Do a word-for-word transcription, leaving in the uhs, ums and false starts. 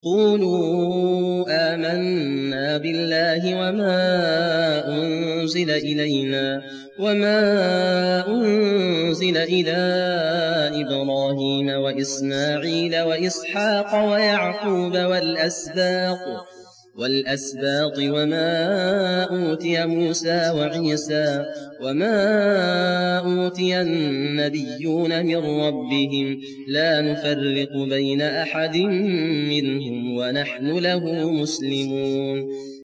قُولُوا آمَنَّا بِاللَّهِ وَمَا أُنزِلَ إِلَيْنَا وَمَا أُنزِلَ إِلَىٰ إِبْرَاهِيمَ وَإِسْمَاعِيلَ وَإِسْحَاقَ وَيَعْقُوبَ وَالْأَسْبَاطِ وَمَا أُوتِيَ مُوسَىٰ وَعِيسَىٰ وَمَا أُوتِيَ النَّبِيُّونَ مِن رَّبِّهِمْ لَا نُفَرِّقُ بَيْنَ أَحَدٍ مِّنْهُمْ وَنَحْنُ لَهُ مُسْلِمُونَ